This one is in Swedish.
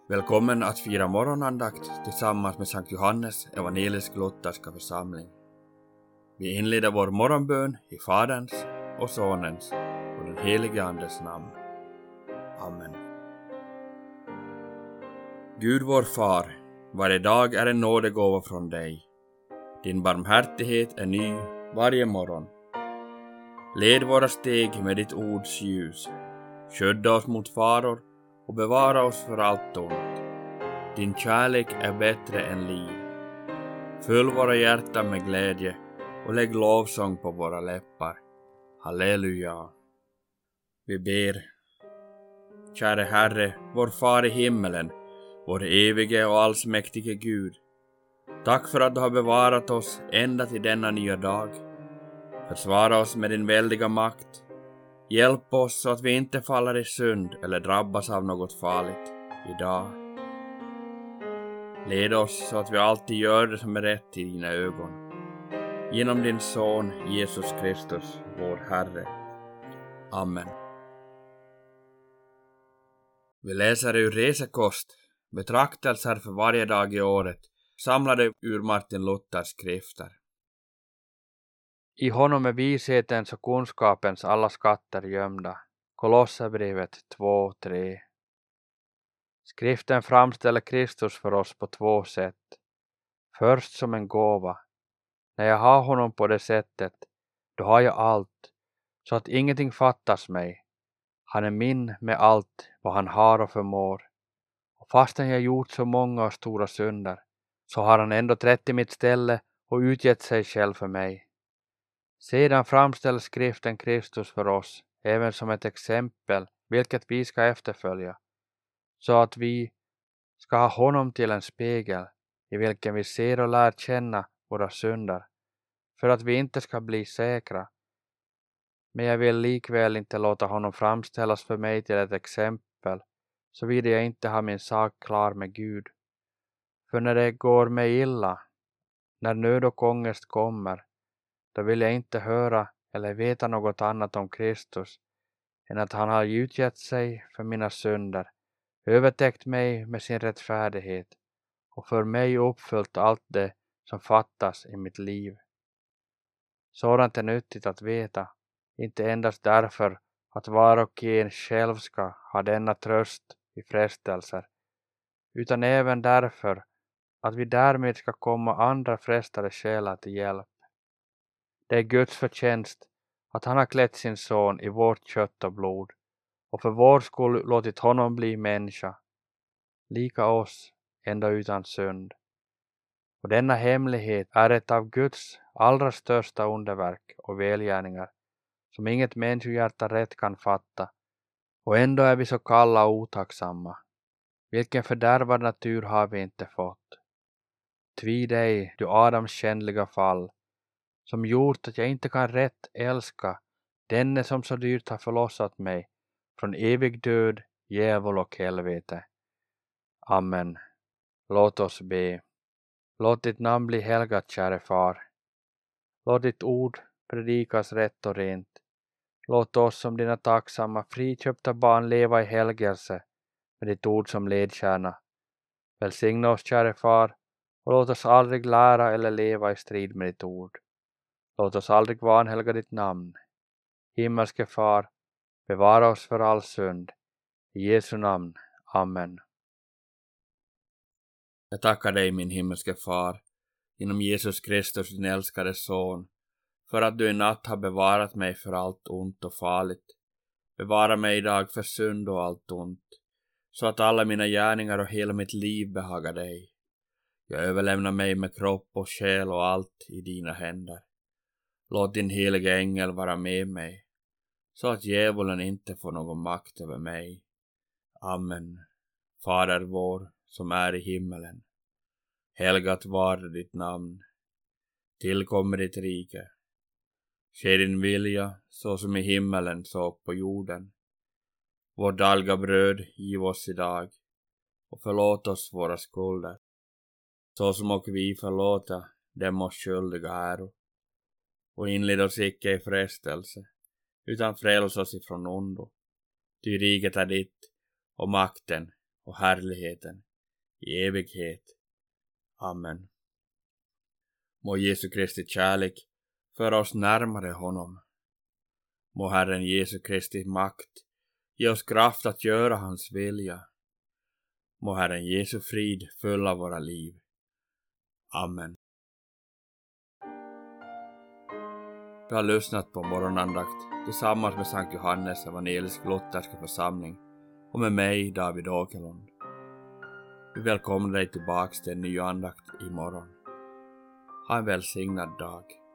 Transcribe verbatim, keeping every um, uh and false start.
Välkommen att fira morgonandakt tillsammans med Sankt Johannes evangelisk-lutherska församling. Vi inleder vår morgonbön i Faderns och Sonens och den helige Andes namn. Amen. Gud vår far, varje dag är en nådegåva från dig. Din barmhärtighet är ny varje morgon. Led våra steg med ditt ords ljus. Skydda oss mot faror och bevara oss för allt ont. Din kärlek är bättre än liv. Fyll våra hjärtan med glädje och lägg lovsång på våra läppar. Halleluja. Vi ber. Käre Herre, vår far i himmelen, vår evige och allsmäktige Gud. Tack för att du har bevarat oss ända till denna nya dag. Försvara oss med din väldiga makt. Hjälp oss så att vi inte faller i synd eller drabbas av något farligt idag. Led oss så att vi alltid gör det som är rätt i dina ögon. Genom din son Jesus Kristus, vår Herre. Amen. Vi läser ur Resekost, betraktelser för varje dag i året, samlade ur Martin Luthers skrifter. I honom är vishetens och kunskapens alla skatter gömda. Kolosserbrevet två tre. Skriften framställer Kristus för oss på två sätt. Först som en gåva. När jag har honom på det sättet, då har jag allt, så att ingenting fattas mig. Han är min med allt vad han har och förmår. Och fastän jag gjort så många och stora synder, så har han ändå trätt i mitt ställe och utgett sig själv för mig. Sedan framställs skriften Kristus för oss, även som ett exempel, vilket vi ska efterfölja, så att vi ska ha honom till en spegel, i vilken vi ser och lär känna våra synder, för att vi inte ska bli säkra. Men jag vill likväl inte låta honom framställas för mig till ett exempel, såvida jag inte har min sak klar med Gud. För när det går mig illa, när nöd och ångest kommer, då vill jag inte höra eller veta något annat om Kristus än att han har utgett sig för mina synder, övertäckt mig med sin rättfärdighet och för mig uppfyllt allt det som fattas i mitt liv. Sådant är nyttigt att veta, inte endast därför att var och en själv ska ha denna tröst i frestelser, utan även därför att vi därmed ska komma andra frestade själar till hjälp. Det är Guds förtjänst att han har klätt sin son i vårt kött och blod och för vår skull låtit honom bli människa, lika oss, ända utan synd. Och denna hemlighet är ett av Guds allra största underverk och välgärningar som inget människohjärta rätt kan fatta, och ändå är vi så kalla och otacksamma. Vilken fördärvad natur har vi inte fått? Tvi dig, du Adams skändliga fall, som gjort att jag inte kan rätt älska denne som så dyrt har förlossat mig från evig död, djävul och helvete. Amen. Låt oss be. Låt ditt namn bli helgat, käre far. Låt ditt ord predikas rätt och rent. Låt oss som dina tacksamma, friköpta barn leva i helgelse med ditt ord som ledstjärna. Välsigna oss, käre far, och låt oss aldrig lära eller leva i strid med ditt ord. Låt oss aldrig vanhelga ditt namn. Himmelske far, bevara oss för all synd. I Jesu namn. Amen. Jag tackar dig, min himmelske far, genom Jesus Kristus, din älskade son, för att du i natt har bevarat mig för allt ont och farligt. Bevara mig idag för synd och allt ont, så att alla mina gärningar och hela mitt liv behagar dig. Jag överlämnar mig med kropp och själ och allt i dina händer. Låt din heliga ängel vara med mig, så att djävulen inte får någon makt över mig. Amen. Fader vår, som är i himmelen. Helgat var ditt namn. Tillkommer ditt rike. Ske din vilja, så som i himmelen så på jorden. Vår dagliga bröd giv oss idag, och förlåt oss våra skulder, så som och vi förlåta dem oss skyldiga äro. Och inled oss icke i frestelse, utan fräls oss ifrån ondo. Ty riket är ditt, och makten, och härligheten i evighet. Amen. Må Jesu Kristi kärlek föra oss närmare honom. Må Herren Jesu Kristi makt ge oss kraft att göra hans vilja. Må Herren Jesu frid fylla våra liv. Amen. Du har lyssnat på morgonandakt tillsammans med Sankt Johannes evangelisk lutherska församling och med mig David Åkerlund. Vi välkomnar dig tillbaks till en ny andakt imorgon. Ha en välsignad dag.